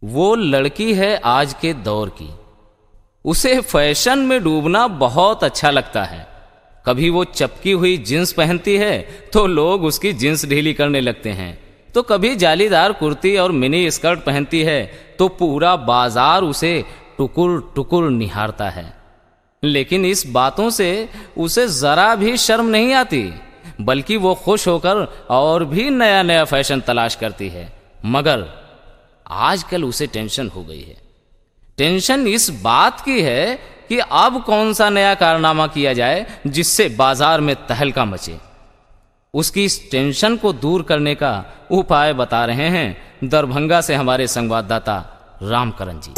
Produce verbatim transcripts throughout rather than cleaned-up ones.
वो लड़की है आज के दौर की। उसे फैशन में डूबना बहुत अच्छा लगता है। कभी वो चपकी हुई जींस पहनती है तो लोग उसकी जींस ढीली करने लगते हैं, तो कभी जालीदार कुर्ती और मिनी स्कर्ट पहनती है तो पूरा बाजार उसे टुकुर टुकुर निहारता है। लेकिन इस बातों से उसे जरा भी शर्म नहीं आती, बल्कि वो खुश होकर और भी नया नया फैशन तलाश करती है। मगर आजकल उसे टेंशन हो गई है। टेंशन इस बात की है कि अब कौन सा नया कारनामा किया जाए जिससे बाजार में तहलका मचे। उसकी इस टेंशन को दूर करने का उपाय बता रहे हैं दरभंगा से हमारे संवाददाता रामकरण जी।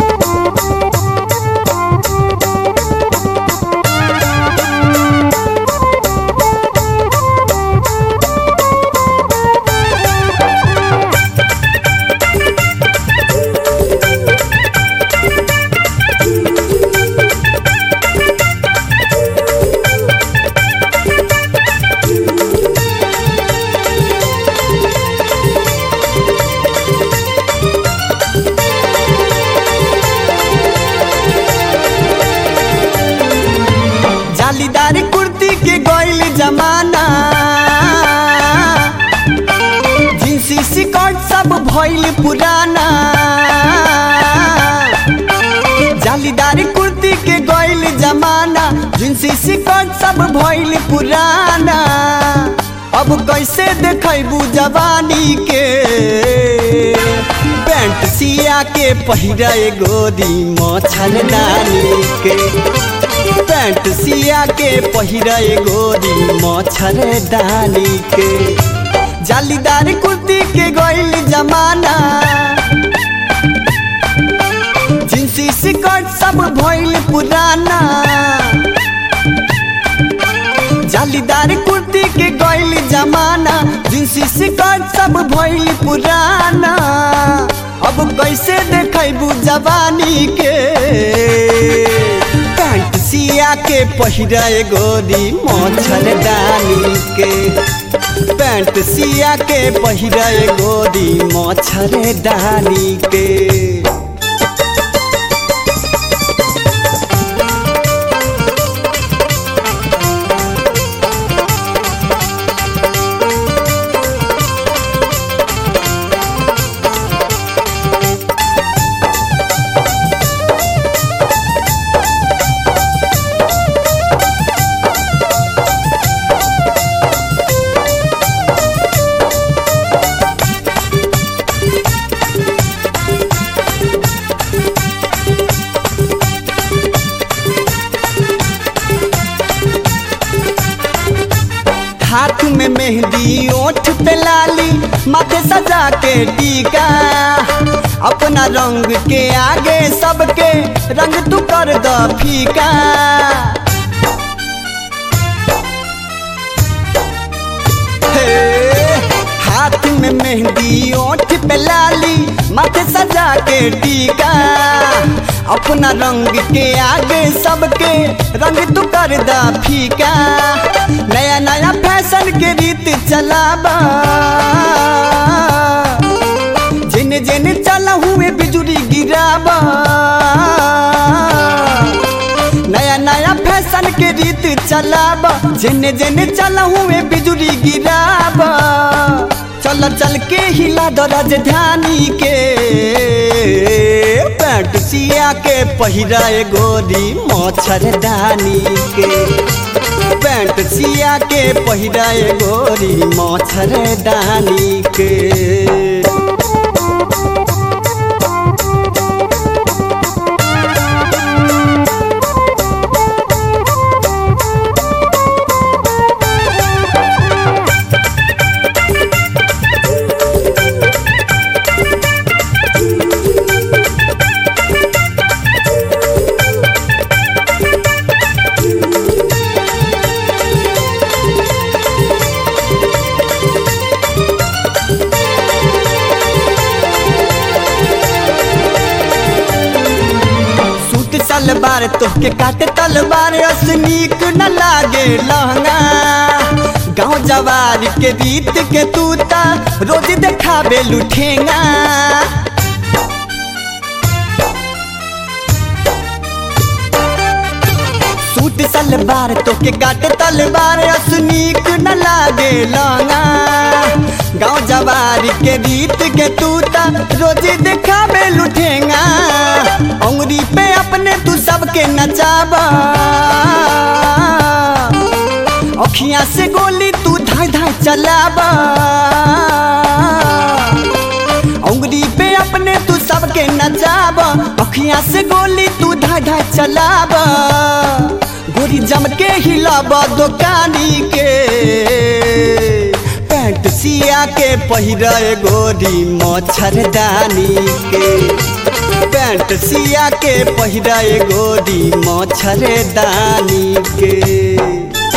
जालीदार कुर्ती के गोइल जमाना, जींसी स्कर्ट सब भइल पुराना। जालीदार कुर्ती के गोइल जमाना, जींसी स्कर्ट सब भइल पुराना। अब कैसे देखबू जवानी के, पैंट सिया के पहिरा गोरी मच्छरदानी के। पैंट सिया के पहिरा गोरी मच्छरदानी के। जालीदार कुर्ती के गोइल जमाना, जींसी स्कर्ट सब भइल पुराना। जालीदार कुर्ती के गोइल जमाना, जींसी स्कर्ट सब भइल पुराना। अब कैसे देखबू जवानी के, पैंट सिया के पहिरा गोरी मच्छरदानी के। पैंट सिया के पहिरा गोरी मच्छरदानी के। हाथ में मेहंदी, ओठ पे लाली, माथे सजा के टीका। अपना रंग के आगे सबके रंग तू कर द फीका। हे, हाथ में मेहंदी, ओठ पे लाली, माथे सजा के टीका। अपना रंग के आगे सबके रंग तू कर द फीका। नया नया फैशन के रीत चलाबा, जिन जिन चला हुए बिजुरी गिराबा। नया नया फैशन के रीत चलाबा, जिन जिन चला हुए बिजुरी गिराबा। चल चल के हिला दो राजधानी के, पैंट सिया के पहिरा गोरी मच्छरदानी के। पैंट सिया के पहिरा गोरी मच्छरदानी के। तलवार तोहके काटे तलवार, असनीक न लागे लहंगा। गाँव जवार के रीत के तूता रोज देखाबे लुठेंगा। सूट सलवार तो के काटे तलवार असनीक न लागे लंगा गाँव जवारी के रीत के तूता रोज दिखावे लुठेंगा उंगली पे अपने तू सबके नचावा अखियां से गोली तू धाय धाय चलावा उंगली पे अपने तू सबके नचावा अखियां से गोली तू धाय धाय चलावा गोरी जम के हिलावा दुकानी के पैंट सिया के पहिरे गोरी मच्छरदानी के पैंट सिया के पहिरे गोरी मच्छरदानी के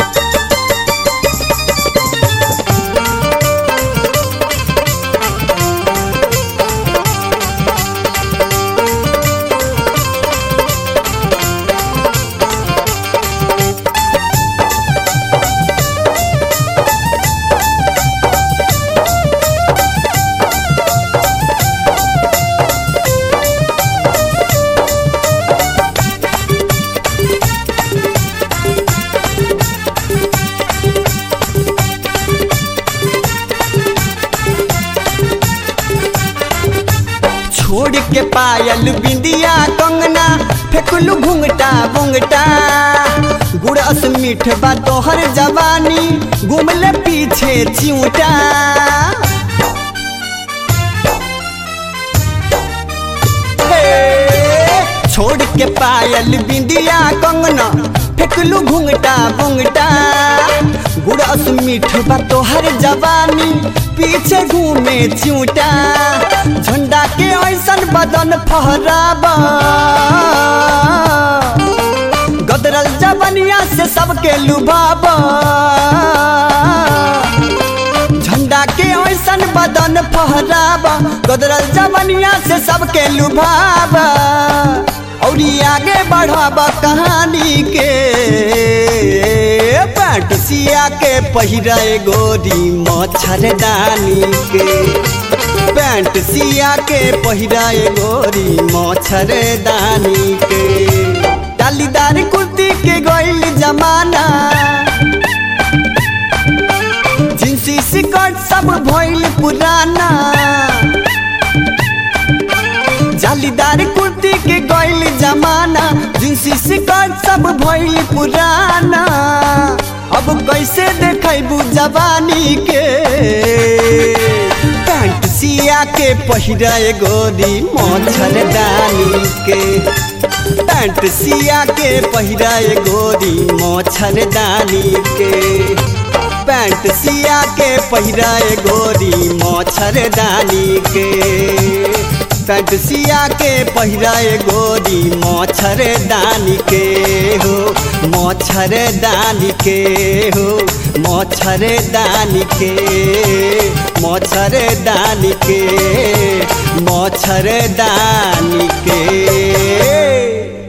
छोड़ के पायल बिंदिया कंगना फेंकलू घुंघटा बुंगटा गुड़स मीठ बा तोहर जवानी घूमले पीछे चिऊटा छोड़ के पायल बिंदिया कंगना फेंकलू घुंघटा बुंगटा गुड़स मीठ बा तोहर जवानी पीछे घूमे चिऊटा झंडा के ऐसन बदन फहरावा गदरल जवनिया से सबके लुभावा झंडा के ऐसन बदन फहरावा गदरल जवनिया से सबके लुभावा और आगे बढ़ावा कहानी के पैंट सिया के पहिरे गोरी मच्छरदानी के पैंट सिया के पहिरे गोरी मच्छरदानी के डालीदार कुर्ती के गइल जमाना जिंसी स्कर्ट सब भइल पुराना जालीदार कुर्ती के गइल जमाना जिंसी स्कर्ट सब भइल पुराना अब कैसे देखबू जवानी के पैंट सिया के पहिरे गोरी मच्छरदानी के पैंट सिया के पहिरे गोरी मच्छरदानी के पैंट सिया के पहिरे गोरी मच्छरदानी के पैंट सिया के पहिरे गोरी मच्छरदानी के हो मच्छरदानी के हो मच्छरदानी के मच्छरदानी के मच्छरदानी के